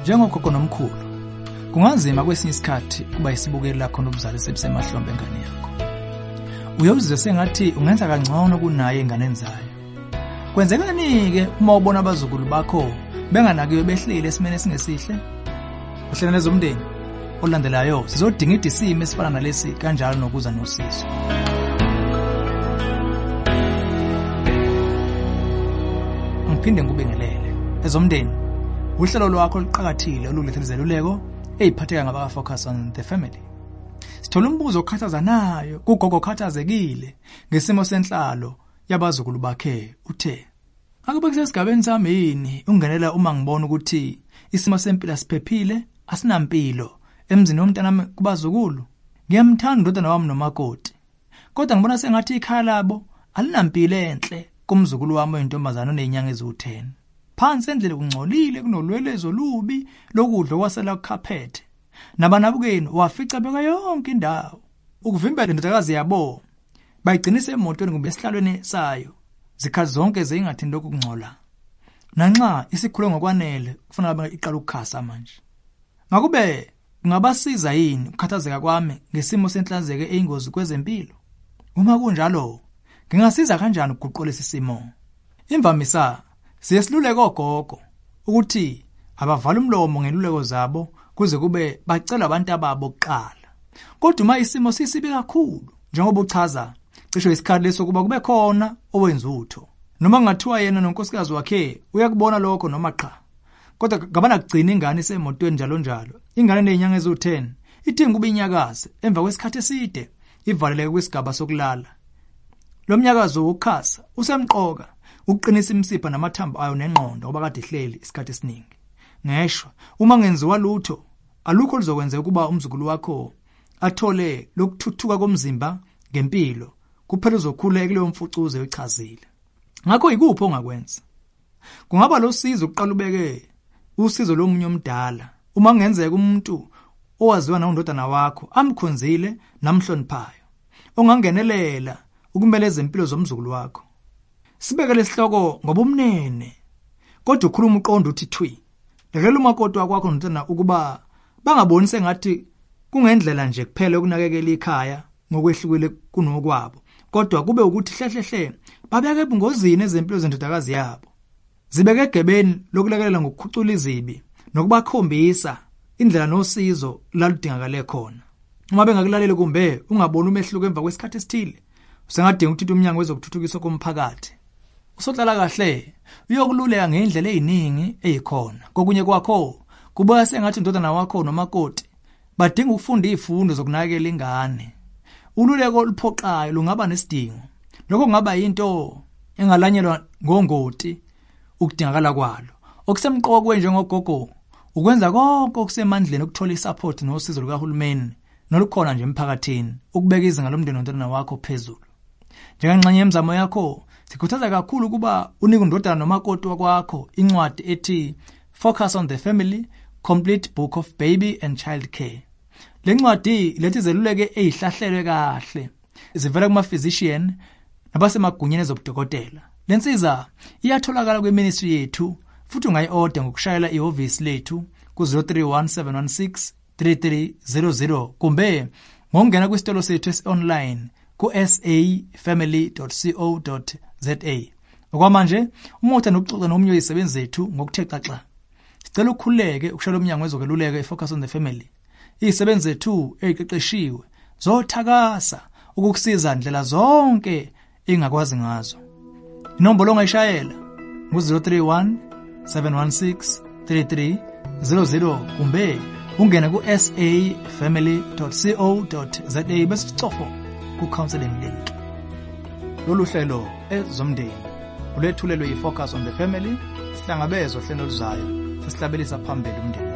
Njengogogo nomkhulu, kunganzima kwesinye isikhathi kuba isibukeli lakho nobuzali sebisemahlombe engane yakho. Uyawuzizwa sengathi ungenza kangcono kunaye enganeni zayo. Kwenzekani-ke uma ubona abazukulu bakho benganakiwe behlile esimene singesihle? Uhlelane zomndeni olandelayo sizodinga idisimo esifana nalesi kanjalo nokuza nosizo. Ngiphinde ngikubingelele. Ezomndeni, uhlelo lwakho oluqhakathile oluletha izeluleko eziphatheka ngaba focus on the family. Sithola umbuzo okhathazanayo kugogo okhathazekile ngesimo senhlalo yabazukulu bakhe uthe, "Akube kusesigabeni sami yini ungenela uma ngibona ukuthi isimo sempilo siphephile, asinampilo emzini womntanami kubazukulu? Ngiyamthanda indodana wami nomakoti. Kodwa ngibona sengathi ikhaya labo alinampilo enhle kumzukulu wami oyintombazana onezinyanga eziwu-10. Phansi endlela kungcolile kunolwelezo lubi lokudla kwasela kukhaphethe. Nabanabukeni wafica beka yonke indawo. Ukuvimbela indodakazi yabo bayigcinisa emotweni kumbe esihlalweni sayo. Zikhathi zonke zingathi lokhu kungcola. Nanxa isikhule ngokwanele kufanele iqala ukukhasa manje. Ngakube ngabasiza yini ukukhathazeka kwami ngesimo senhlanzeko eyingozi kwezempilo? Uma kunjalo, ngingasiza kanjani ukuguqula isimo? Imvamisa siyesiluleka ogogo ukuthi abavala umlomo ngeluleko zabo kuze kube bacela abantu ababo kuqala. Kodwa uma isimo sisibi kakhulu njengoba uchaza, cisho isikhathi lesokuba kube khona owenza utho. Noma ngathiwa yena nonkosikazi wakhe uyakubona lokho noma cha. Kodwa ngabana kugcina ingane isemotweni njalo njalo. Ingane nezinyanga eziwu-10 idinga kube inyakazi emva kwesikhathi eside ivaleleke kwisigaba sokulala. Lo mnyakazo wokukhasa usemqoka ukuqinisa imisipha namathambo ayo nengqondo ngoba kade ihleli isikhathi esiningi. Ngeshwa uma ngenziwa lutho alukho lizokwenza ukuba umzukulu wakho athole lokuthuthuka komzimba ngempilo kuphela uzokhuleka kuleyo mfucuze oyichazile. Ngakho ikuphi ongakwenza? Kungaba losizo ukuqala ubeke usizo lomunye omdala uma ngenzeka umuntu owaziwa nondodana wakho amkhonzile namhloniphayo ongangenelela ukumeleza impilo zomzukulu wakho. Sibeke lesihloko ngobumnene kodwa ukhuluma uqondo uthi thwi. Lekela umakoti wakho nondodana ukuba bangaboni sengathi kungendlela nje kuphela ukunakekela ikhaya ngokwehlukile kunokwabo, kodwa kube ukuthi hlehle babeke ebungozini ezempilo zendodakazi yabo. Zibeke egebeni lokulekelela ngokukhucula izibi nokubakhombisa indlela nosizo laludingakale khona. Uma bengakulaleli kumbe ungaboni umehluko emva kwesikhathi esithile, usengadinga ukuthi umnyango wezokuthuthukiswa komphakathi usohlala kahle uyokululeka ngendlela eziningi ezikhona. Kokunye kwakho kubuya sengathi indodana wakho nomakoti badinga ukufunda izifundo zokunakekela ingane. Ululeko oluphoqayo lungaba nesidingo. Lokho kungaba into engalanyelwa ngongoti ukudingakala kwalo. Okusemqoka kwe njengogogo ukwenza konke okusemandleni ukuthola isupport nosizo lukahulumeni nolukhona nje emphakathini ukubeka izinga lomndeni womntwana wakho phezulu. Njengengxenye yemizamo yakho sikhuthaza kakhulu kuba unike indodana nomakoti wakho incwadi ethi Focus on the Family, Complete Book of Baby and Child Care. Le ncwadi lethi zeluleke ezihlahlelwe kahle zivela kuma-physician nabasemagunyeni ezobudokotela. Lensiza iyatholakala kwiministry yethu futhi ungayi-order ngokushayela ihhovisi lethu ku-031 716 3300 kumbe ngokungena kwisitolo sethu esi-online ku-safamily.co.za. Okwamanje uma uthanda ukuxoxa nomunye wezisebenzi zethu ngokuthe xaxa, sicela ukhululeke ukushayela umnyango wezokweluleka i-Focus on the Family. Izisebenzi zethu eziqeqeshiwe zothakasa ukukusiza ndlela zonke engakwazi ngazo. Inombolo ongayishayela ngu-031 716 3300 kumbe ungena ku-safamily.co.za bese sicofo ku-counseling link. Lolu hlelo ezomndeni ulethulelwe yi-Focus on the Family, sihlangabezwe hlelo luzayo sesihlabelisa phambili umndeni.